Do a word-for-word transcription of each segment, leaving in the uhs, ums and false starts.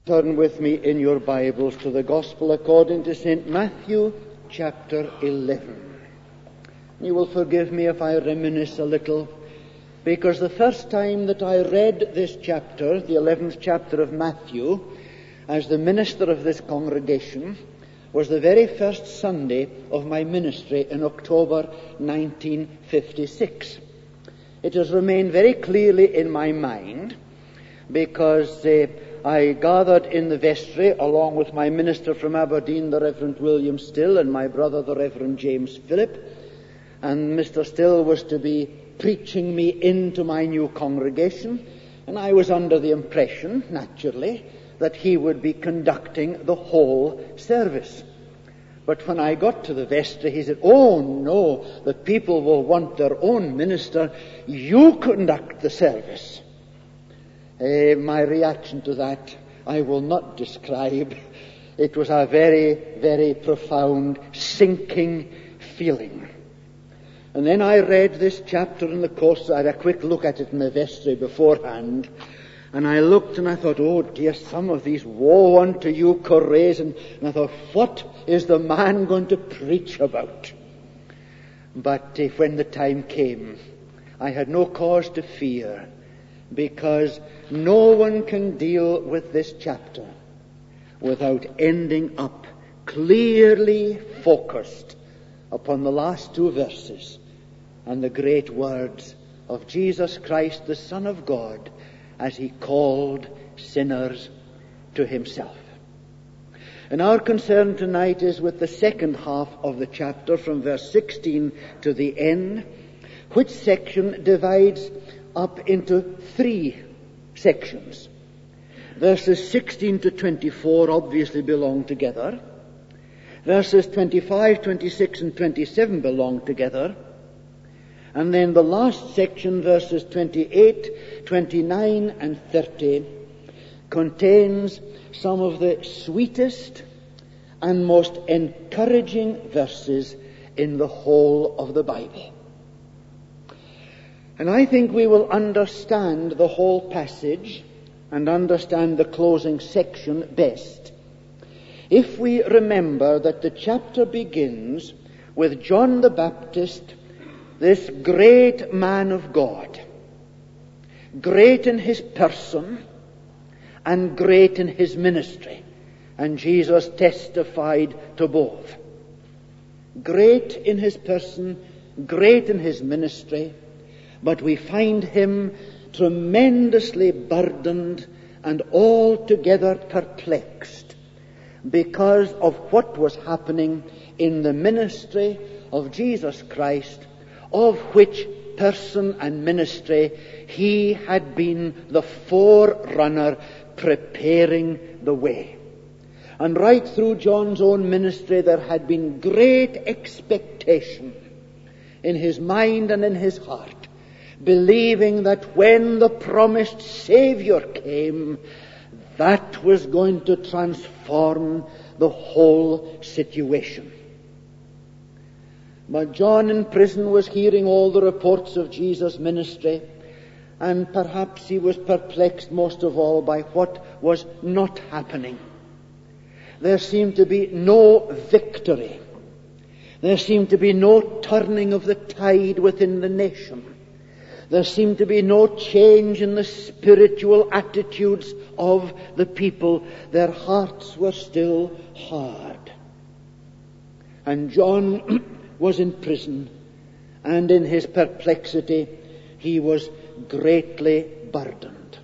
Turn with me in your Bibles to the Gospel according to Saint Matthew, chapter eleven. You will forgive me if I reminisce a little, because the first time that I read this chapter, the eleventh chapter of Matthew, as the minister of this congregation, was the very first Sunday of my ministry in October nineteen fifty-six. It has remained very clearly in my mind because uh, I gathered in the vestry along with my minister from Aberdeen, the Reverend William Still, and my brother, the Reverend James Phillip. And Mister Still was to be preaching me into my new congregation, and I was under the impression, naturally, that he would be conducting the whole service. But when I got to the vestry, he said, "Oh no, the people will want their own minister. You conduct the service." Uh, my reaction to that I will not describe. It was a very, very profound, sinking feeling. And then I read this chapter in the course. I had a quick look at it in the vestry beforehand. And I looked and I thought, oh dear, some of these, woe unto you, Chorazin. And I thought, what is the man going to preach about? But uh, when the time came, I had no cause to fear, because no one can deal with this chapter without ending up clearly focused upon the last two verses and the great words of Jesus Christ, the Son of God, as he called sinners to himself. And our concern tonight is with the second half of the chapter, from verse sixteen to the end, which section divides up into three sections. Verses sixteen to twenty-four obviously belong together. Verses twenty-five, twenty-six, and twenty-seven belong together. And then the last section, verses twenty-eight, twenty-nine, and thirty, contains some of the sweetest and most encouraging verses in the whole of the Bible. And I think we will understand the whole passage and understand the closing section best if we remember that the chapter begins with John the Baptist, this great man of God, great in his person and great in his ministry. And Jesus testified to both. Great in his person, great in his ministry, but we find him tremendously burdened and altogether perplexed because of what was happening in the ministry of Jesus Christ, of which person and ministry he had been the forerunner, preparing the way. And right through John's own ministry there had been great expectation in his mind and in his heart, believing that when the promised Savior came, that was going to transform the whole situation. But John in prison was hearing all the reports of Jesus' ministry, and perhaps he was perplexed most of all by what was not happening. There seemed to be no victory. There seemed to be no turning of the tide within the nation. There seemed to be no change in the spiritual attitudes of the people. Their hearts were still hard. And John was in prison, and in his perplexity he was greatly burdened.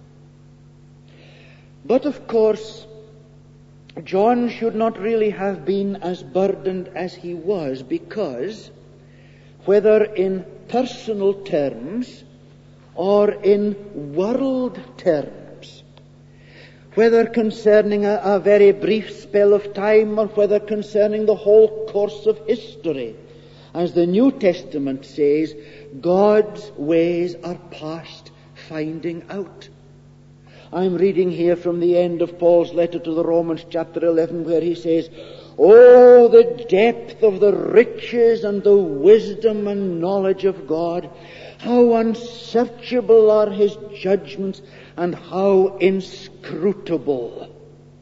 But of course, John should not really have been as burdened as he was, because whether in personal terms or in world terms, whether concerning a, a very brief spell of time or whether concerning the whole course of history, as the New Testament says, God's ways are past finding out. I'm reading here from the end of Paul's letter to the Romans, chapter eleven, where he says, "Oh, the depth of the riches and the wisdom and knowledge of God! How unsearchable are his judgments and how inscrutable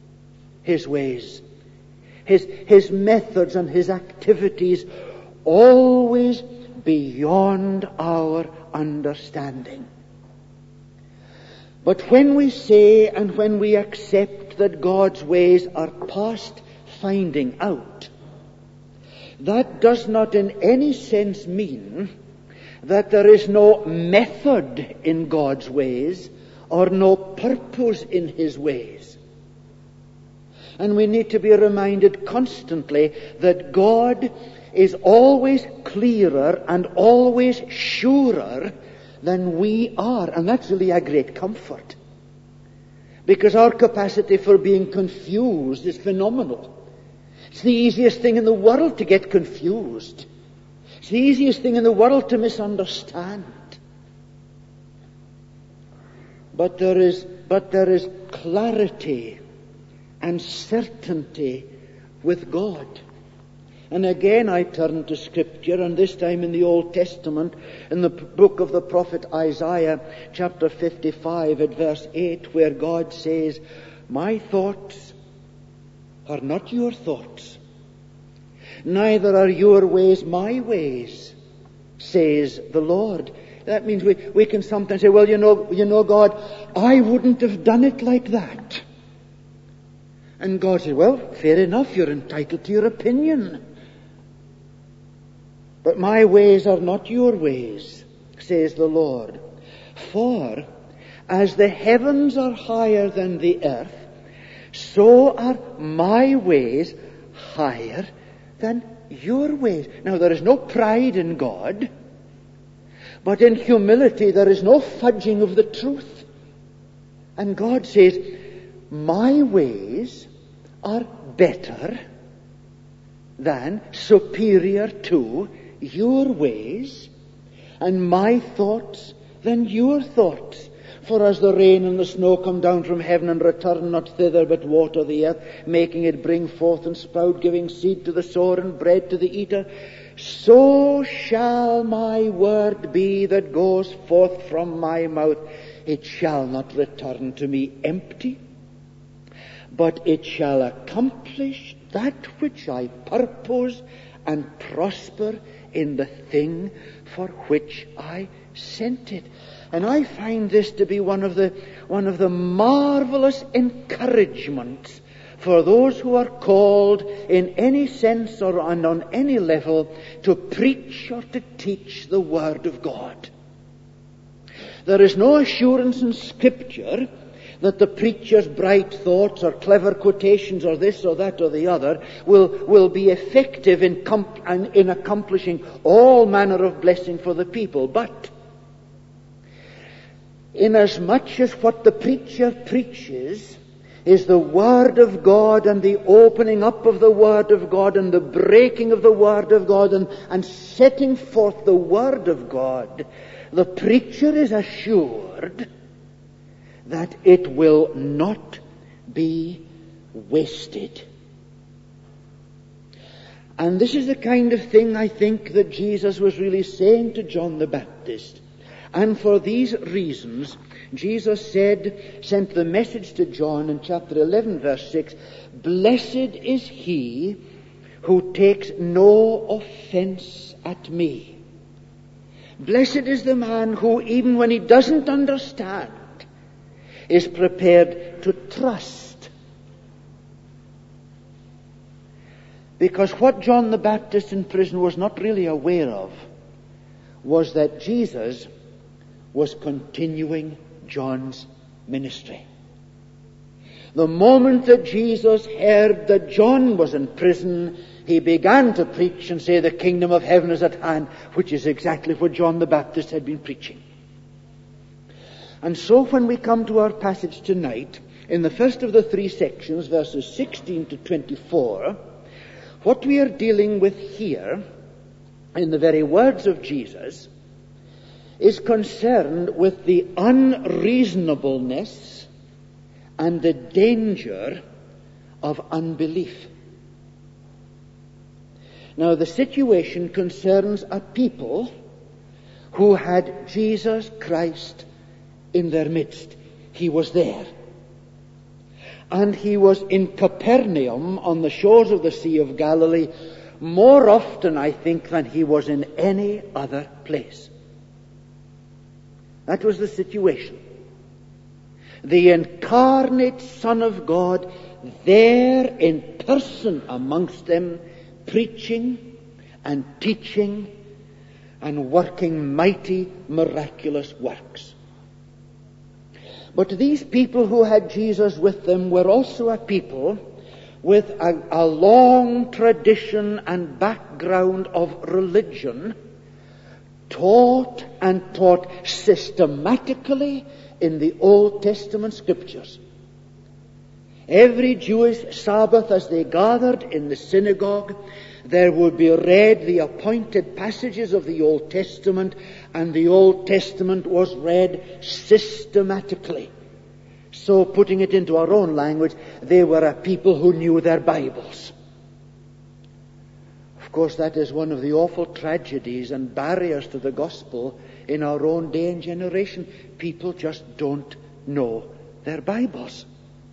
His ways, His, His methods and His activities always beyond our understanding. But when we say and when we accept that God's ways are past finding out, that does not in any sense mean that there is no method in God's ways or no purpose in His ways. And we need to be reminded constantly that God is always clearer and always surer than we are. And that's really a great comfort, because our capacity for being confused is phenomenal. It's the easiest thing in the world to get confused. It's the easiest thing in the world to misunderstand. But there is, but there is clarity and certainty with God. And again I turn to Scripture, and this time in the Old Testament, in the book of the prophet Isaiah, chapter fifty-five at verse eight, where God says, "My thoughts are not your thoughts, neither are your ways my ways, says the Lord." That means we, we can sometimes say, well, you know, you know, God, I wouldn't have done it like that. And God says, well, fair enough, you're entitled to your opinion. But my ways are not your ways, says the Lord. For as the heavens are higher than the earth, so are my ways higher than your ways. Now, there is no pride in God, but in humility there is no fudging of the truth. And God says, my ways are better than, superior to your ways, and my thoughts than your thoughts. For as the rain and the snow come down from heaven and return not thither, but water the earth, making it bring forth and sprout, giving seed to the sower and bread to the eater, so shall my word be that goes forth from my mouth. It shall not return to me empty, but it shall accomplish that which I purpose and prosper in the thing for which I sent it. And I find this to be one of the one of the marvelous encouragements for those who are called in any sense or on, on any level to preach or to teach the Word of God. There is no assurance in Scripture that the preacher's bright thoughts or clever quotations or this or that or the other will, will be effective in, comp- in accomplishing all manner of blessing for the people. But inasmuch as what the preacher preaches is the Word of God and the opening up of the Word of God and the breaking of the Word of God and, and setting forth the Word of God, the preacher is assured that it will not be wasted. And this is the kind of thing I think that Jesus was really saying to John the Baptist. And for these reasons, Jesus said, sent the message to John in chapter eleven, verse six, "Blessed is he who takes no offense at me." Blessed is the man who, even when he doesn't understand, is prepared to trust. Because what John the Baptist in prison was not really aware of was that Jesus was continuing John's ministry. The moment that Jesus heard that John was in prison, he began to preach and say, "The kingdom of heaven is at hand," which is exactly what John the Baptist had been preaching. And so when we come to our passage tonight, in the first of the three sections, verses sixteen to twenty-four, what we are dealing with here, in the very words of Jesus, is concerned with the unreasonableness and the danger of unbelief. Now, the situation concerns a people who had Jesus Christ in their midst. He was there. And he was in Capernaum on the shores of the Sea of Galilee more often, I think, than he was in any other place. That was the situation. The incarnate Son of God there in person amongst them, preaching and teaching and working mighty, miraculous works. But these people who had Jesus with them were also a people with a, a long tradition and background of religion, taught and taught systematically in the Old Testament Scriptures. Every Jewish Sabbath, as they gathered in the synagogue, there would be read the appointed passages of the Old Testament, and the Old Testament was read systematically. So, putting it into our own language, they were a people who knew their Bibles. Of course, that is one of the awful tragedies and barriers to the gospel in our own day and generation. People just don't know their Bibles.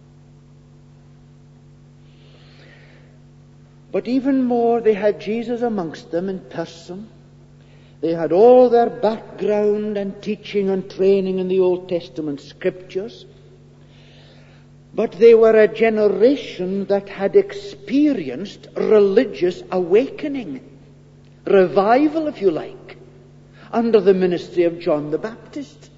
But even more, they had Jesus amongst them in person. They had all their background and teaching and training in the Old Testament Scriptures. But they were a generation that had experienced religious awakening, revival, if you like, under the ministry of John the Baptist.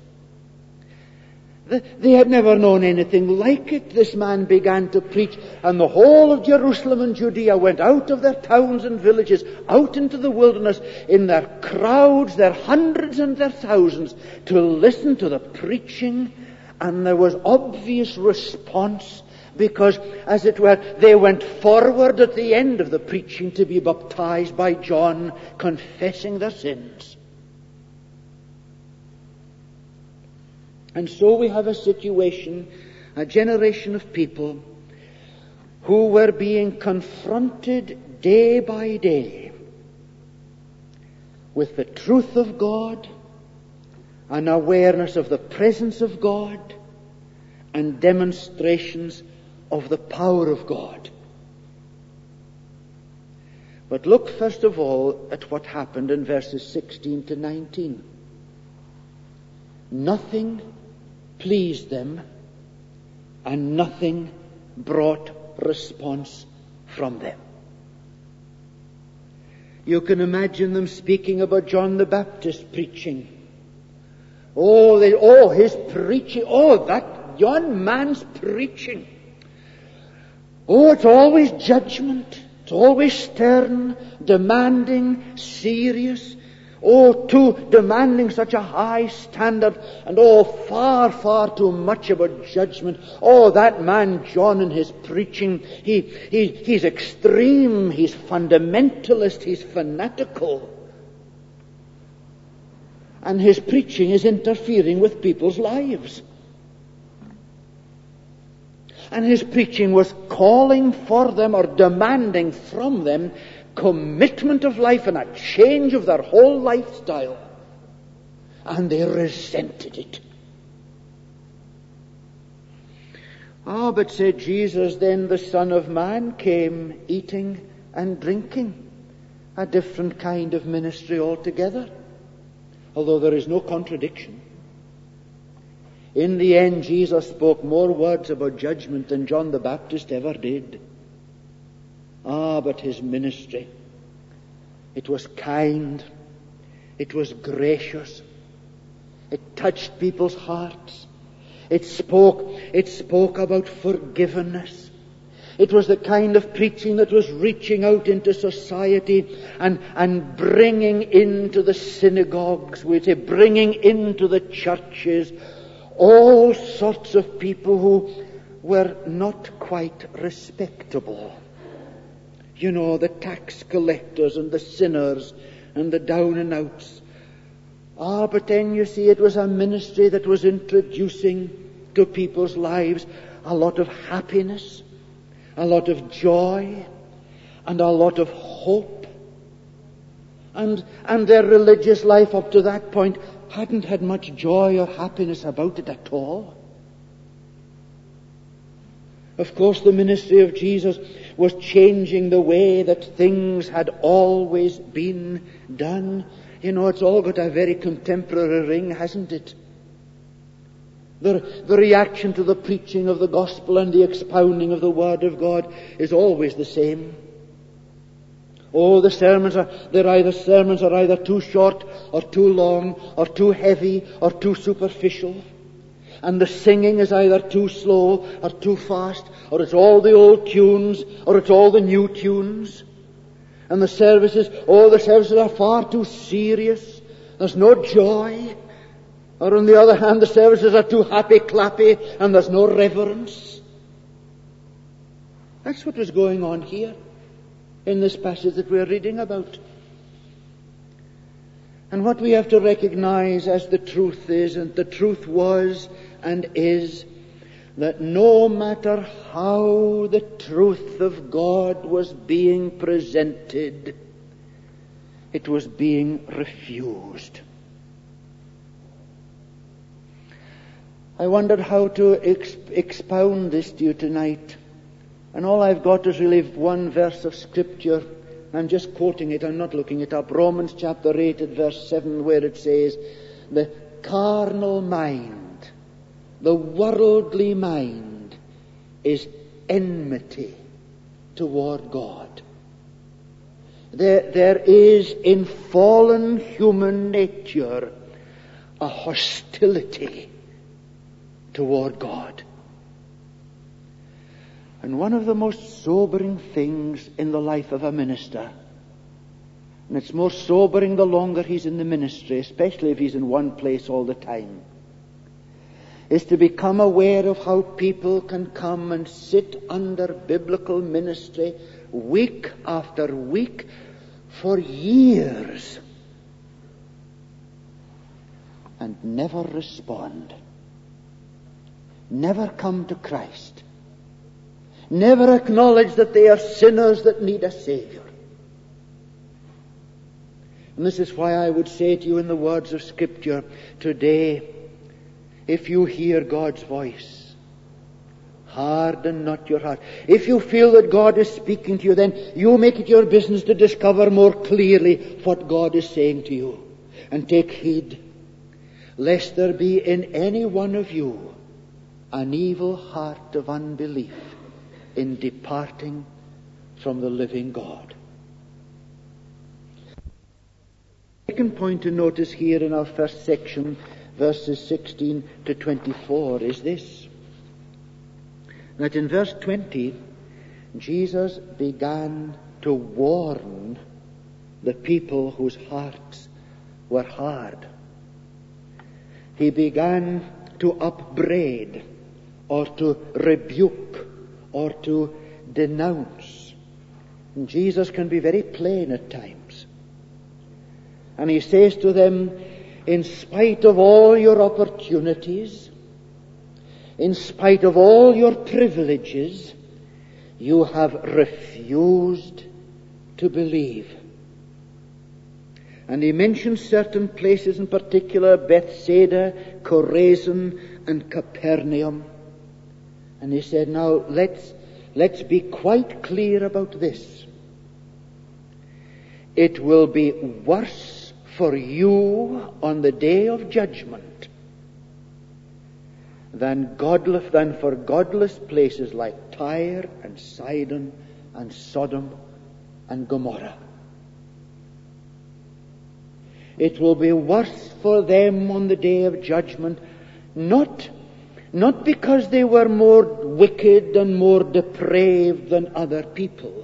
They had never known anything like it. This man began to preach, and the whole of Jerusalem and Judea went out of their towns and villages, out into the wilderness, in their crowds, their hundreds and their thousands, to listen to the preaching. And there was obvious response, because, as it were, they went forward at the end of the preaching to be baptized by John, confessing their sins. And so we have a situation, a generation of people who were being confronted day by day with the truth of God, an awareness of the presence of God, and demonstrations of the power of God. But look first of all at what happened in verses sixteen to nineteen. Nothing pleased them, and nothing brought response from them. You can imagine them speaking about John the Baptist preaching. Oh, they, oh, his preaching, oh, that young man's preaching. Oh, it's always judgment. It's always stern, demanding, serious. Oh, too demanding such a high standard, and oh, far, far too much about judgment. Oh, that man John in his preaching, he, he, he's extreme, he's fundamentalist, he's fanatical. And his preaching is interfering with people's lives. And his preaching was calling for them or demanding from them commitment of life and a change of their whole lifestyle. And they resented it. Ah, but said Jesus, then the Son of Man came eating and drinking. A different kind of ministry altogether. Although there is no contradiction. In the end, Jesus spoke more words about judgment than John the Baptist ever did. Ah, but his ministry, it was kind, it was gracious, it touched people's hearts, it spoke, it spoke about forgiveness. It was the kind of preaching that was reaching out into society and, and bringing into the synagogues, we say, bringing into the churches all sorts of people who were not quite respectable. You know, the tax collectors and the sinners and the down and outs. Ah, but then you see, it was a ministry that was introducing to people's lives a lot of happiness, a lot of joy, and a lot of hope. And, and their religious life up to that point hadn't had much joy or happiness about it at all. Of course, the ministry of Jesus was changing the way that things had always been done. You know, it's all got a very contemporary ring, hasn't it? The, the reaction to the preaching of the gospel and the expounding of the Word of God is always the same. Oh, the sermons are, they're either sermons are either too short or too long or too heavy or too superficial. And the singing is either too slow or too fast, or it's all the old tunes, or it's all the new tunes. And the services, oh, the services are far too serious. There's no joy. Or on the other hand, the services are too happy-clappy, and there's no reverence. That's what was going on here in this passage that we're reading about. And what we have to recognize as the truth is, and the truth was and is, that no matter how the truth of God was being presented, it was being refused. I wondered how to ex- expound this to you tonight. And all I've got is really one verse of Scripture. I'm just quoting it, I'm not looking it up. Romans chapter eight at verse seven, where it says, the carnal mind, the worldly mind, is enmity toward God. There, there is in fallen human nature a hostility toward God. And one of the most sobering things in the life of a minister, and it's more sobering the longer he's in the ministry, especially if he's in one place all the time, is to become aware of how people can come and sit under biblical ministry week after week for years and never respond, never come to Christ, never acknowledge that they are sinners that need a Savior. And this is why I would say to you in the words of Scripture today, if you hear God's voice, harden not your heart. If you feel that God is speaking to you, then you make it your business to discover more clearly what God is saying to you. And take heed, lest there be in any one of you an evil heart of unbelief in departing from the living God. Second point to notice here in our first section, verses sixteen to twenty-four, is this: that in verse twenty, Jesus began to warn the people whose hearts were hard. He began to upbraid or to rebuke or to denounce. And Jesus can be very plain at times. And he says to them, in spite of all your opportunities, in spite of all your privileges, you have refused to believe. And he mentions certain places in particular, Bethsaida, Chorazin, and Capernaum. And he said, now let's, let's be quite clear about this. It will be worse for you on the day of judgment than godless, than for godless places like Tyre and Sidon and Sodom and Gomorrah. It will be worse for them on the day of judgment, not, not because they were more wicked and more depraved than other people,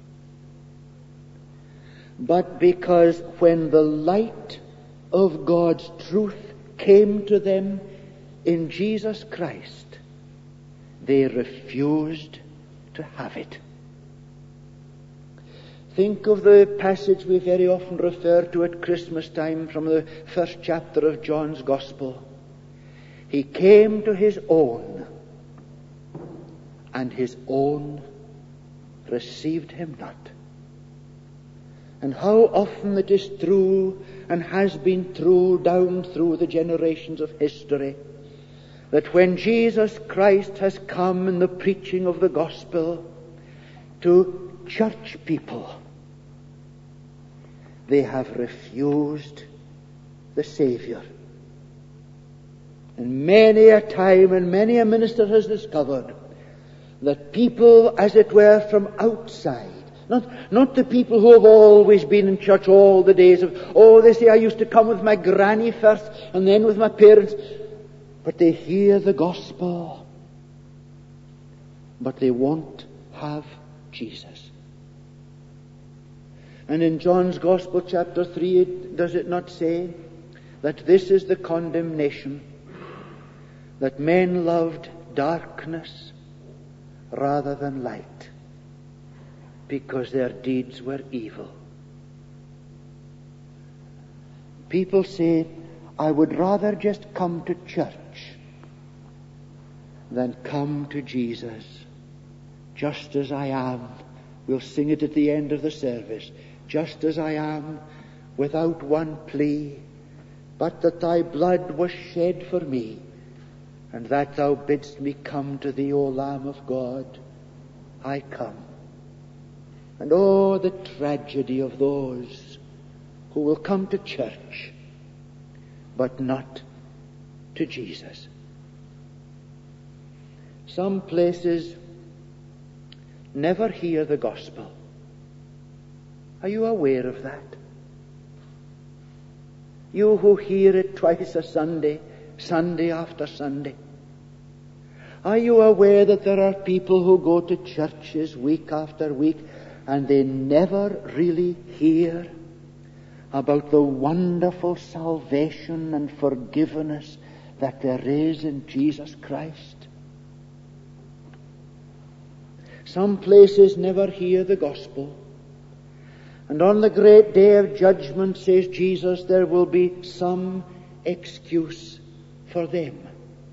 but because when the light of God's truth came to them in Jesus Christ, they refused to have it. Think of the passage we very often refer to at Christmas time from the first chapter of John's Gospel. He came to his own, and his own received him not. And how often it is true, and has been true down through the generations of history, that when Jesus Christ has come in the preaching of the gospel to church people, they have refused the Savior. And many a time, and many a minister has discovered that people, as it were, from outside, not, not the people who have always been in church all the days of, oh, they say, I used to come with my granny first and then with my parents, but they hear the gospel, but they won't have Jesus. And in John's Gospel, chapter three, does it not say that this is the condemnation, that men loved darkness rather than light, because their deeds were evil? People say, I would rather just come to church than come to Jesus just as I am. We'll sing it at the end of the service. Just as I am, without one plea, but that thy blood was shed for me, and that thou bidst me come to thee, O Lamb of God, I come. And oh, the tragedy of those who will come to church, but not to Jesus. Some places never hear the gospel. Are you aware of that? You who hear it twice a Sunday, Sunday after Sunday. Are you aware that there are people who go to churches week after week and they never really hear about the wonderful salvation and forgiveness that there is in Jesus Christ? Some places never hear the gospel. And on the great day of judgment, says Jesus, there will be some excuse for them.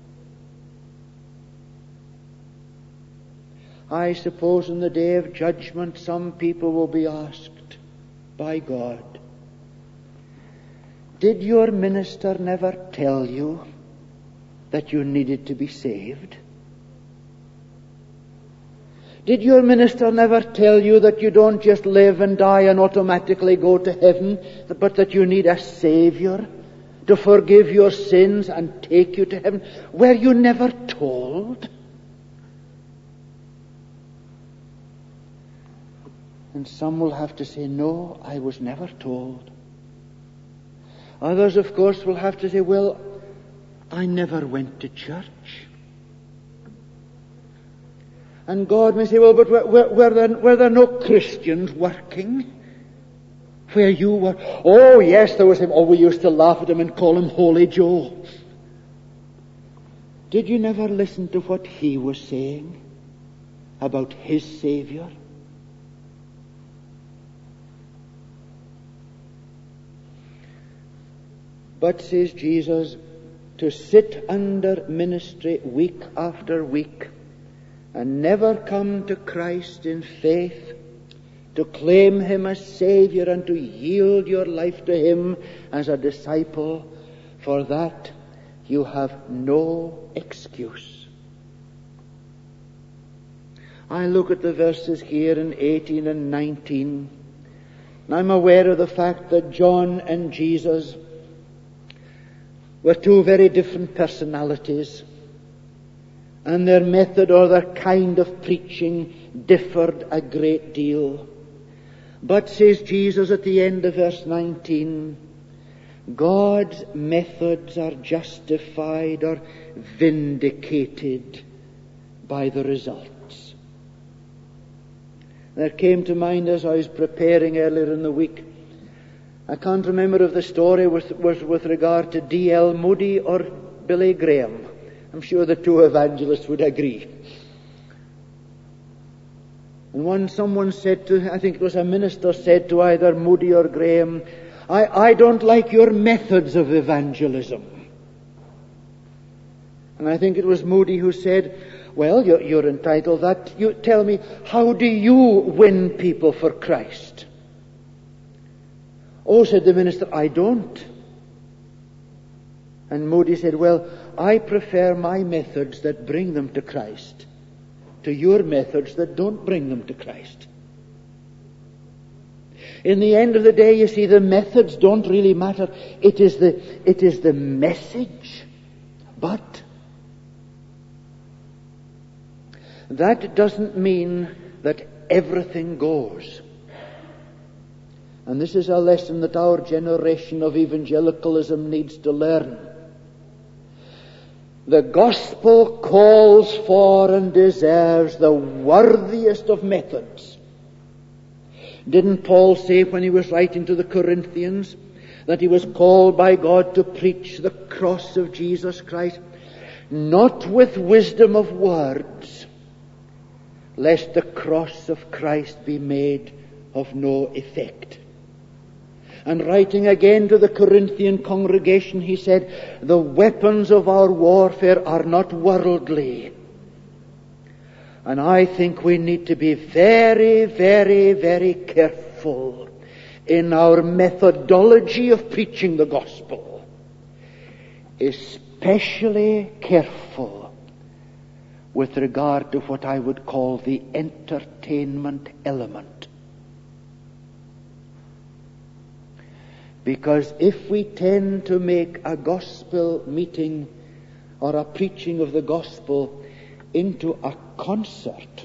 I suppose in the day of judgment some people will be asked by God, did your minister never tell you that you needed to be saved? Did your minister never tell you that you don't just live and die and automatically go to heaven, but that you need a Savior to forgive your sins and take you to heaven? Were you never told? And some will have to say, no, I was never told. Others, of course, will have to say, well, I never went to church. And God may say, well, but were, were, were, there, were there no Christians working where you were? Oh, yes, there was him. Oh, we used to laugh at him and call him Holy Joe. Did you never listen to what he was saying about his Savior? But, says Jesus, to sit under ministry week after week and never come to Christ in faith, to claim him as Savior and to yield your life to him as a disciple, for that you have no excuse. I look at the verses here in eighteen and nineteen, and I'm aware of the fact that John and Jesus were two very different personalities, and their method or their kind of preaching differed a great deal. But, says Jesus at the end of verse nineteen, God's methods are justified or vindicated by the results. There came to mind as I was preparing earlier in the week, I can't remember if the story was, was with regard to D L Moody or Billy Graham. I'm sure the two evangelists would agree. And when someone said to, I think it was a minister, said to either Moody or Graham, I, I don't like your methods of evangelism. And I think it was Moody who said, well, you're, you're entitled that. You tell me, how do you win people for Christ? Oh, said the minister, I don't. And Moody said, well, I prefer my methods that bring them to Christ to your methods that don't bring them to Christ. In the end of the day, you see, the methods don't really matter. It is the, it is the message. But that doesn't mean that everything goes. And this is a lesson that our generation of evangelicalism needs to learn. The gospel calls for and deserves the worthiest of methods. Didn't Paul say when he was writing to the Corinthians that he was called by God to preach the cross of Jesus Christ, not with wisdom of words, lest the cross of Christ be made of no effect? And writing again to the Corinthian congregation, he said, the weapons of our warfare are not worldly. And I think we need to be very, very, very careful in our methodology of preaching the gospel. Especially careful with regard to what I would call the entertainment element. Because if we tend to make a gospel meeting or a preaching of the gospel into a concert,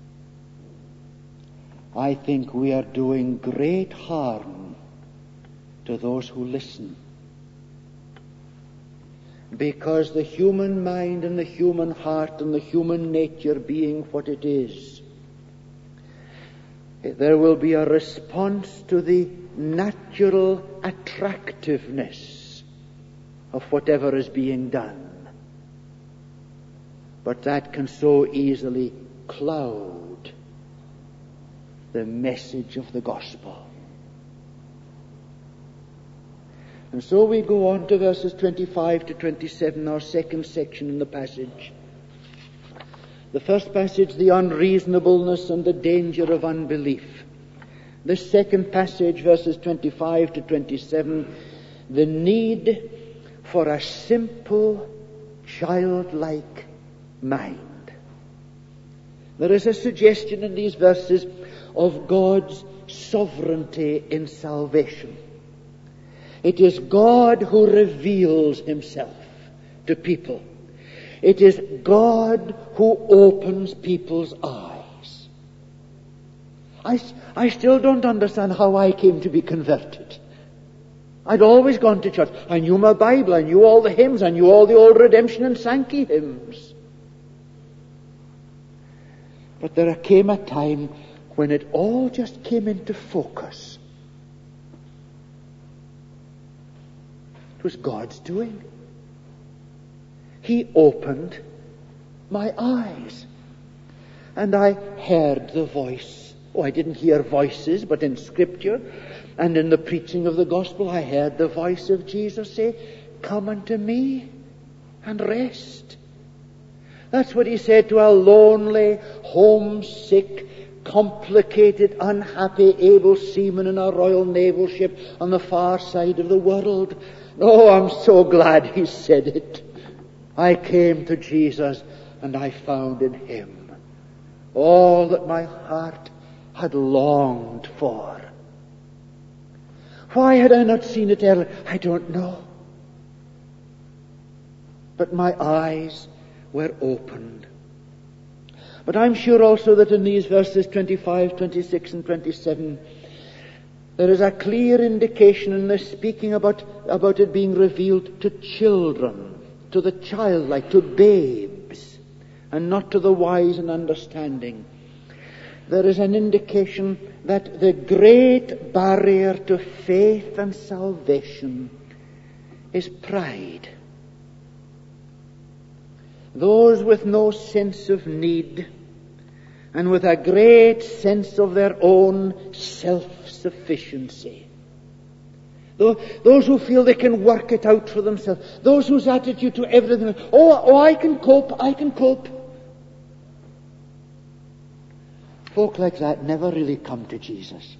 I think we are doing great harm to those who listen. Because the human mind and the human heart and the human nature being what it is, there will be a response to the natural attractiveness of whatever is being done. But that can so easily cloud the message of the gospel. And so we go on to verses twenty-five to twenty-seven, our second section in the passage. The first passage, the unreasonableness and the danger of unbelief. The second passage, verses twenty-five to twenty-seven, the need for a simple, childlike mind. There is a suggestion in these verses of God's sovereignty in salvation. It is God who reveals himself to people. It is God who opens people's eyes. I, I still don't understand how I came to be converted. I'd always gone to church. I knew my Bible. I knew all the hymns. I knew all the old redemption and Sankey hymns. But there came a time when it all just came into focus. It was God's doing. He opened my eyes. And I heard the voice. Oh, I didn't hear voices, but in Scripture and in the preaching of the gospel, I heard the voice of Jesus say, "Come unto me and rest." That's what he said to a lonely, homesick, complicated, unhappy, able seaman in a Royal Naval ship on the far side of the world. Oh, I'm so glad he said it. I came to Jesus and I found in him all that my heart had longed for. Why had I not seen it earlier? I don't know. But my eyes were opened. But I'm sure also that in these verses twenty-five, twenty-six and twenty-seven, there is a clear indication in this speaking about, about it being revealed to children, to the childlike, to babes, and not to the wise and understanding. There is an indication that the great barrier to faith and salvation is pride. Those with no sense of need and with a great sense of their own self-sufficiency. Those who feel they can work it out for themselves. Those whose attitude to everything, oh, oh, I can cope, I can cope. Folk like that never really come to Jesus.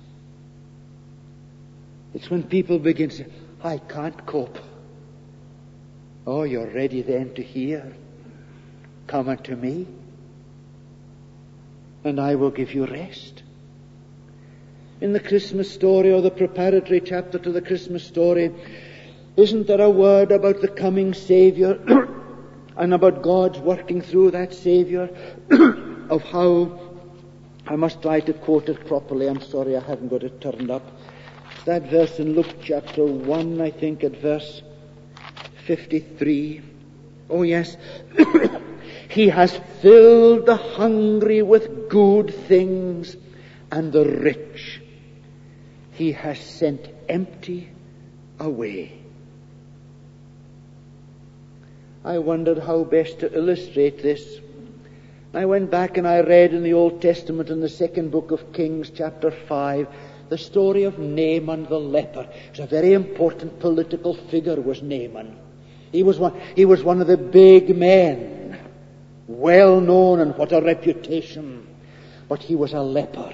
It's when people begin to say, I can't cope. Oh, you're ready then to hear. Come unto me, and I will give you rest. In the Christmas story, or the preparatory chapter to the Christmas story, isn't there a word about the coming Savior and about God's working through that Savior of how, I must try to quote it properly, I'm sorry I haven't got it turned up. That verse in Luke chapter one, I think at verse fifty-three. Oh yes. He has filled the hungry with good things, and the rich he has sent empty away. I wondered how best to illustrate this. I went back and I read in the Old Testament in the second book of Kings, chapter five, the story of Naaman the leper. It was a very important political figure, was Naaman. He was one, he was one of the big men, well known and what a reputation. But he was a leper.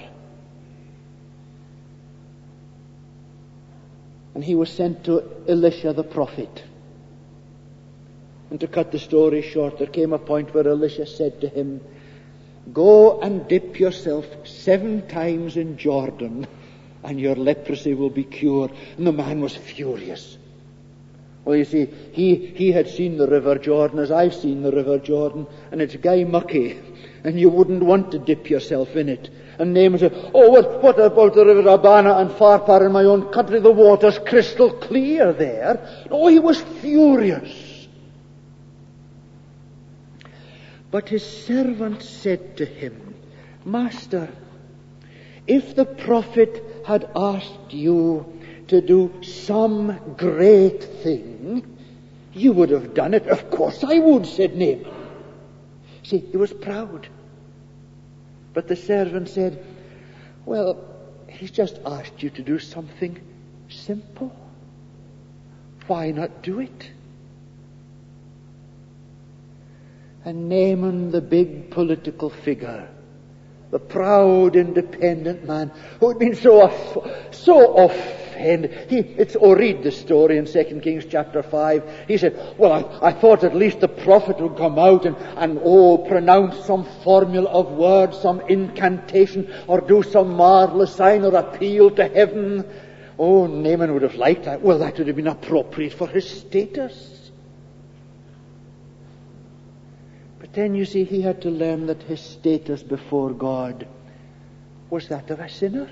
And he was sent to Elisha the prophet. And to cut the story short, there came a point where Elisha said to him, "Go and dip yourself seven times in Jordan, and your leprosy will be cured." And the man was furious. Well, you see, he, he had seen the River Jordan as I've seen the River Jordan, and it's gay mucky, and you wouldn't want to dip yourself in it. And Naaman said, "Oh, what, what about the River Abana and Pharpar in my own country? The water's crystal clear there." Oh, he was furious. But his servant said to him, "Master, if the prophet had asked you to do some great thing, you would have done it." "Of course I would," said Naaman. See, he was proud. But the servant said, "Well, he's just asked you to do something simple. Why not do it?" And Naaman, the big political figure, the proud, independent man who had been so off, so offended. He, it's, oh, read the story in Second Kings chapter five. He said, "Well, I, I thought at least the prophet would come out and, and, oh, pronounce some formula of words, some incantation, or do some marvelous sign or appeal to heaven." Oh, Naaman would have liked that. Well, that would have been appropriate for his status. But then, you see, he had to learn that his status before God was that of a sinner.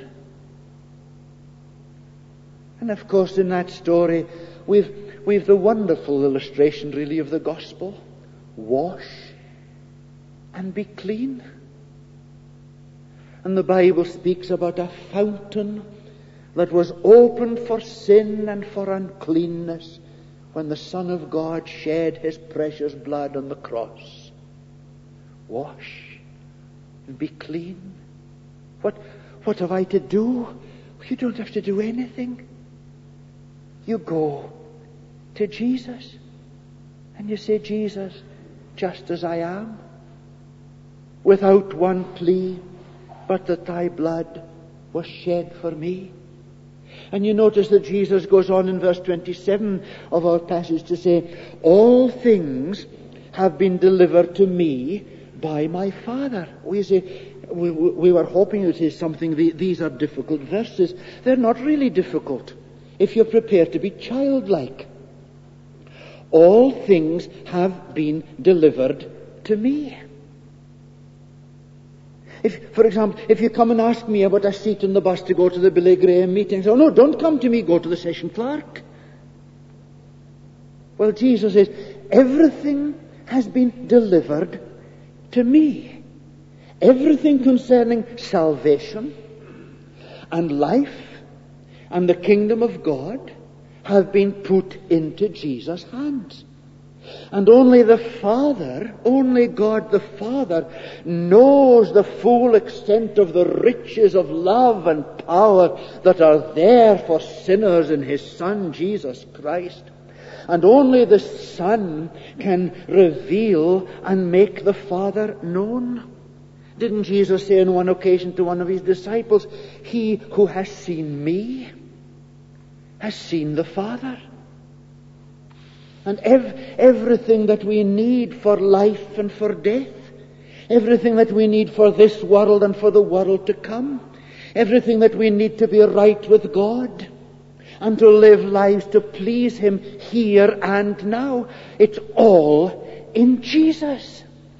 And of course, in that story, we've, we've the wonderful illustration, really, of the gospel. Wash and be clean. And the Bible speaks about a fountain that was opened for sin and for uncleanness when the Son of God shed his precious blood on the cross. Wash and be clean. What, what have I to do? You don't have to do anything. You go to Jesus and you say, "Jesus, just as I am, without one plea, but that thy blood was shed for me." And you notice that Jesus goes on in verse twenty-seven of our passage to say, "All things have been delivered to me by my Father." We say, we, we were hoping it is something, these are difficult verses. They're not really difficult if you're prepared to be childlike. All things have been delivered to me. If, for example, if you come and ask me about a seat in the bus to go to the Billy Graham meeting, say, "Oh no, don't come to me, go to the session clerk." Well, Jesus says, everything has been delivered to me. Everything concerning salvation and life and the kingdom of God have been put into Jesus' hands. And only the Father, only God the Father, knows the full extent of the riches of love and power that are there for sinners in His Son, Jesus Christ. And only the Son can reveal and make the Father known. Didn't Jesus say on one occasion to one of His disciples, "He who has seen me has seen the Father"? And ev- everything that we need for life and for death, everything that we need for this world and for the world to come, everything that we need to be right with God and to live lives to please Him here and now, it's all in Jesus.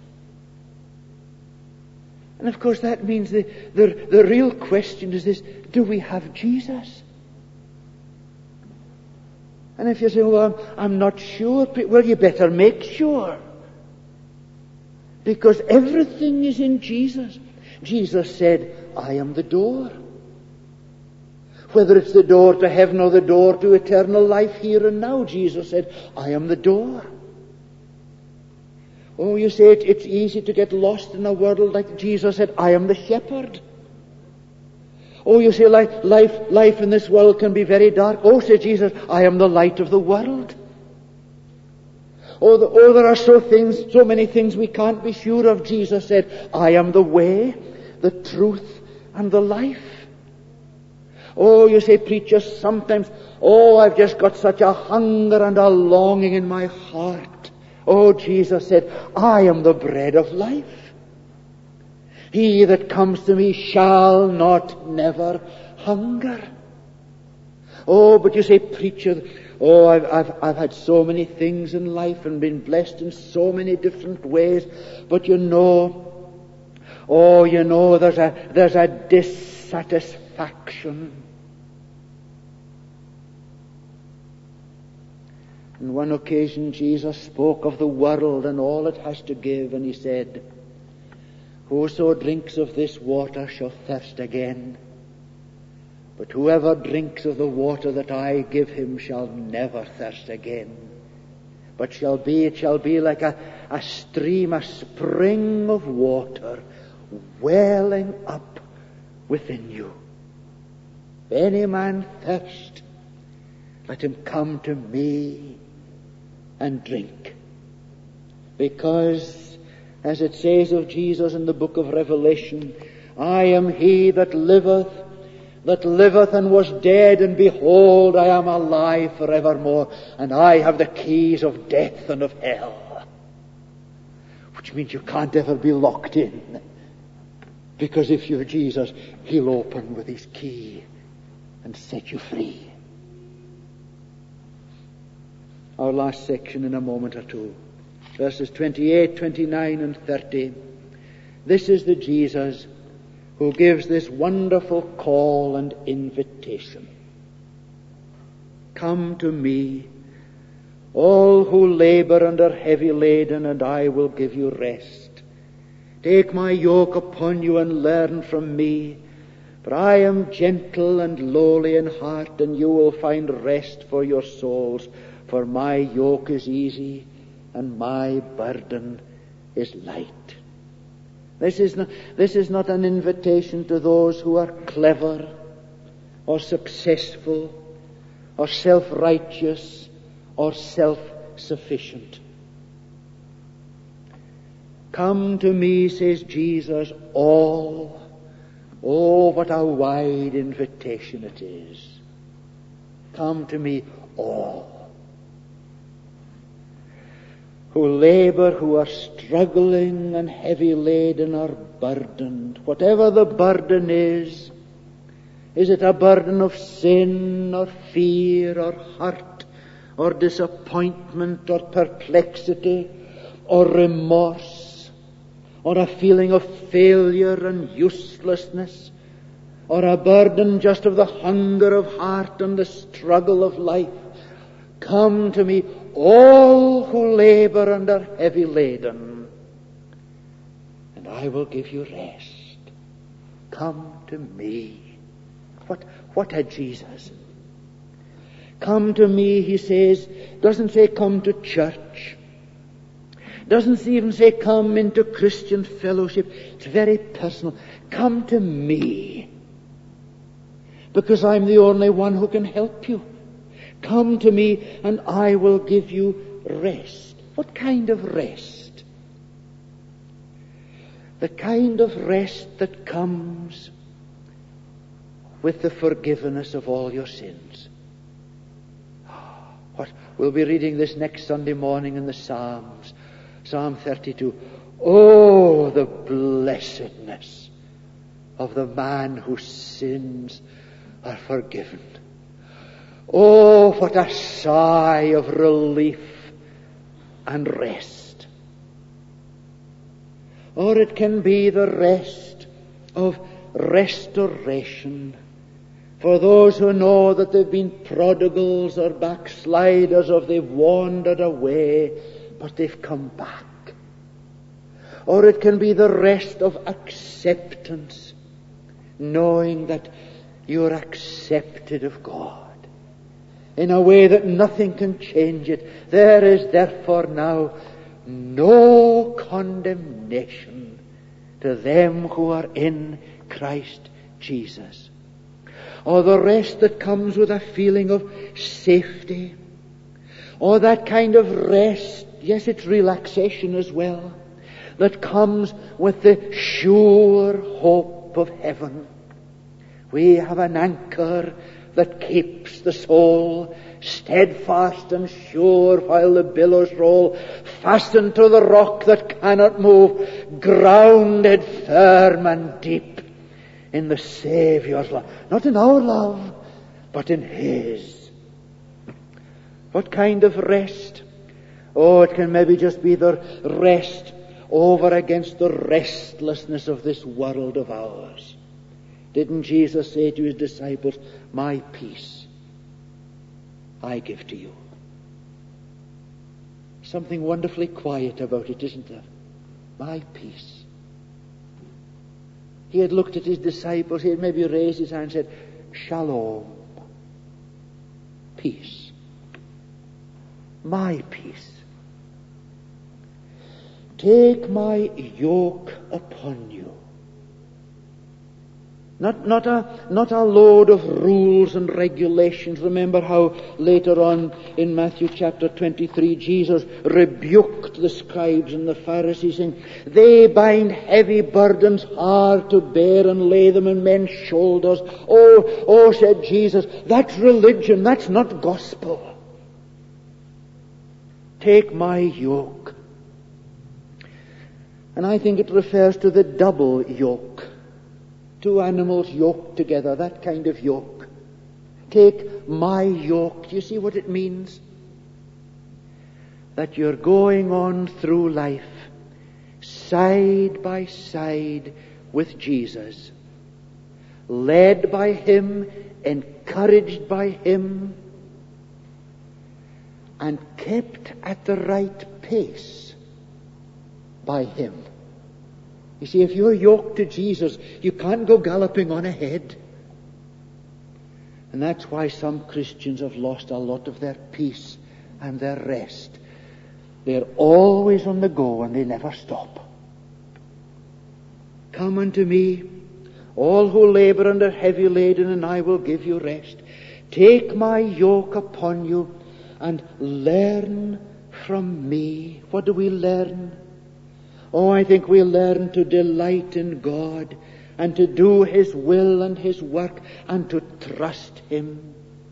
And of course that means the, the, the real question is this: do we have Jesus? And if you say, well, I'm, I'm not sure, well, you better make sure. Because everything is in Jesus. Jesus said, I am the door. Whether it's the door to heaven or the door to eternal life here and now, Jesus said, I am the door. Oh, you say it, it's easy to get lost in a world like Jesus said, I am the shepherd. Oh, you say life, life, life in this world can be very dark. Oh, said Jesus, I am the light of the world. Oh, the, oh, there are so things, so many things we can't be sure of. Jesus said, I am the way, the truth, and the life. Oh, you say, preacher, sometimes, oh, I've just got such a hunger and a longing in my heart. Oh, Jesus said, I am the bread of life. He that comes to me shall not never hunger. Oh, but you say, preacher, oh, I've, I've, I've had so many things in life and been blessed in so many different ways. But you know, oh, you know, there's a, there's a dissatisfaction. On one occasion, Jesus spoke of the world and all it has to give, and He said, whoso drinks of this water shall thirst again. But whoever drinks of the water that I give him shall never thirst again. But shall be, it shall be like a, a stream, a spring of water welling up within you. If any man thirst, let him come to me and drink. Because, as it says of Jesus in the book of Revelation, I am he that liveth, that liveth and was dead, and behold, I am alive forevermore, and I have the keys of death and of hell. Which means you can't ever be locked in. Because if you're Jesus, He'll open with His key and set you free. Our last section in a moment or two. Verses twenty-eight, twenty-nine, and thirty. This is the Jesus who gives this wonderful call and invitation. Come to me, all who labor and are heavy laden, and I will give you rest. Take my yoke upon you and learn from me, for I am gentle and lowly in heart, and you will find rest for your souls. For my yoke is easy and my burden is light. This is not, this is not an invitation to those who are clever or successful or self-righteous or self-sufficient. Come to me, says Jesus, all. Oh, what a wide invitation it is. Come to me, all. Who labor, who are struggling and heavy laden or burdened. Whatever the burden is, is it a burden of sin or fear or hurt or disappointment or perplexity or remorse or a feeling of failure and uselessness or a burden just of the hunger of heart and the struggle of life? Come to me, all who labor and are heavy laden, and I will give you rest. Come to me. What, what had Jesus? Come to me, He says, doesn't say come to church. Doesn't even say come into Christian fellowship. It's very personal. Come to me. Because I'm the only one who can help you. Come to me and I will give you rest. What kind of rest? The kind of rest that comes with the forgiveness of all your sins. What we'll be reading this next Sunday morning in the Psalms. Psalm thirty-two. Oh, the blessedness of the man whose sins are forgiven. Oh, what a sigh of relief and rest. Or it can be the rest of restoration for those who know that they've been prodigals or backsliders, or they've wandered away, but they've come back. Or it can be the rest of acceptance, knowing that you're accepted of God in a way that nothing can change it. There is therefore now no condemnation to them who are in Christ Jesus. Or the rest that comes with a feeling of safety, or that kind of rest, yes, it's relaxation as well, that comes with the sure hope of heaven. We have an anchor that keeps the soul steadfast and sure while the billows roll, fastened to the rock that cannot move, grounded firm and deep in the Saviour's love. Not in our love, but in His. What kind of rest? Oh, it can maybe just be the rest over against the restlessness of this world of ours. Didn't Jesus say to His disciples, my peace I give to you? Something wonderfully quiet about it, isn't there? My peace. He had looked at His disciples, he had maybe raised his hand and said, Shalom, peace, my peace. Take my yoke upon you. Not, not, a, not a load of rules and regulations. Remember how later on in Matthew chapter twenty-three, Jesus rebuked the scribes and the Pharisees, saying, they bind heavy burdens hard to bear and lay them on men's shoulders. Oh, oh, said Jesus, that's religion, that's not gospel. Take my yoke. And I think it refers to the double yoke. Two animals yoked together, that kind of yoke. Take my yoke. Do you see what it means? That you're going on through life side by side with Jesus, led by Him, encouraged by Him, and kept at the right pace by Him. You see, if you're yoked to Jesus, you can't go galloping on ahead. And that's why some Christians have lost a lot of their peace and their rest. They're always on the go and they never stop. Come unto me, all who labor and are heavy laden, and I will give you rest. Take my yoke upon you and learn from me. What do we learn? Oh, I think we learn to delight in God and to do His will and His work and to trust Him.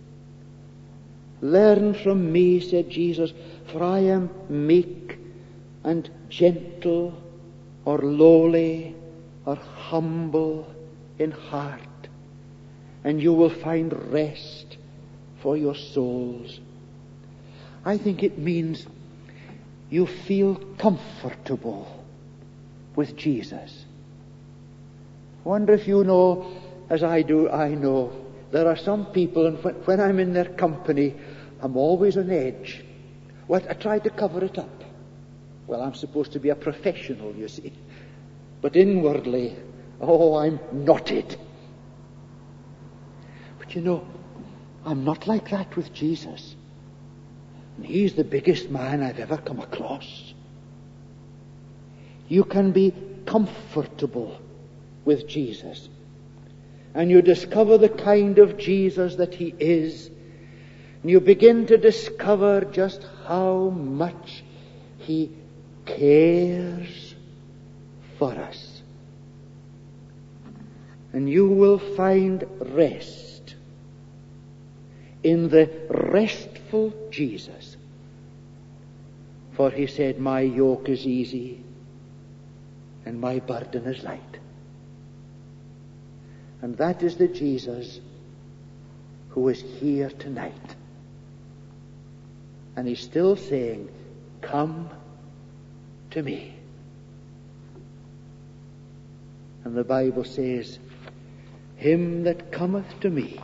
Learn from me, said Jesus, for I am meek and gentle, or lowly, or humble in heart, and you will find rest for your souls. I think it means you feel comfortable with Jesus. I wonder if you know, as I do, I know, there are some people, and when, when I'm in their company, I'm always on edge. Well, I try to cover it up. Well, I'm supposed to be a professional, you see. But inwardly, oh, I'm knotted. But you know, I'm not like that with Jesus. And He's the biggest man I've ever come across. You can be comfortable with Jesus. And you discover the kind of Jesus that He is. And you begin to discover just how much He cares for us. And you will find rest in the restful merciful Jesus. For he said, my yoke is easy and my burden is light. And that is the Jesus who is here tonight. And he's still saying, come to me. And the Bible says, him that cometh to me,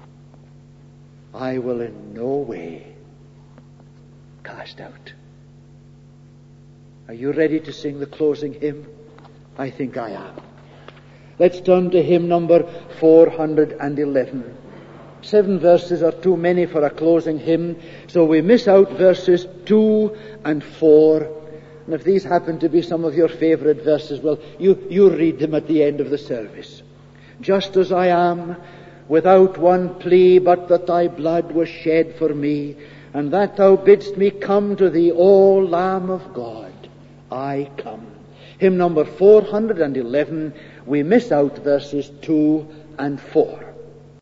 I will in no way cast out. Are you ready to sing the closing hymn? I think I am. Let's turn to hymn number four hundred eleven. Seven verses are too many for a closing hymn, so we miss out verses two and four. And if these happen to be some of your favorite verses, well, you, you read them at the end of the service. Just as I am, without one plea, but that thy blood was shed for me, and that thou bidst me come to thee, O Lamb of God, I come. Hymn number four hundred eleven, we miss out verses two and four.